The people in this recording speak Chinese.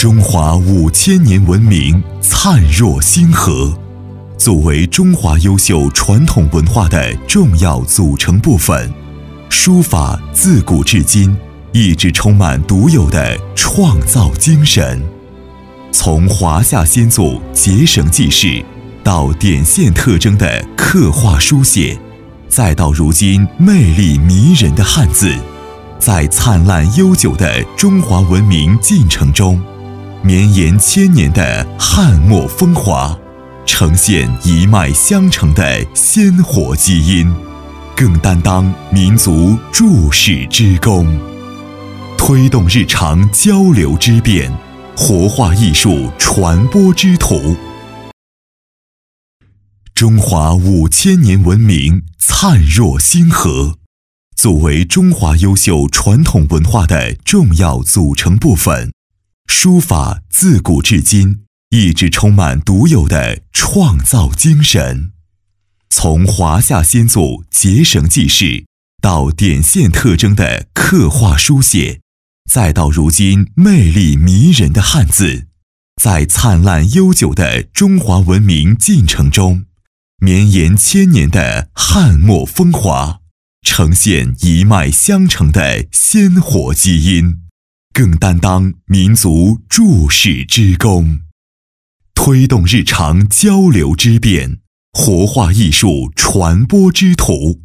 中华5000年文明灿若星河，作为中华优秀传统文化的重要组成部分，书法自古至今一直充满独有的创造精神。从华夏先祖结绳记事，到点线特征的刻画书写，再到如今魅力迷人的汉字，在灿烂悠久的中华文明进程中，绵延1000年的汉墨风华，呈现一脉相承的鲜活基因，更担当民族注视之功，推动日常交流之便，活化艺术传播之途。中华5000年文明灿若星河，作为中华优秀传统文化的重要组成部分，书法自古至今一直充满独有的创造精神。从华夏先祖结绳记事，到点线特征的刻画书写，再到如今魅力迷人的汉字，在灿烂悠久的中华文明进程中，绵延1000年的汉墨风华，呈现一脉相承的鲜活基因，更担当民族注视之功，推动日常交流之便，活化艺术传播之途。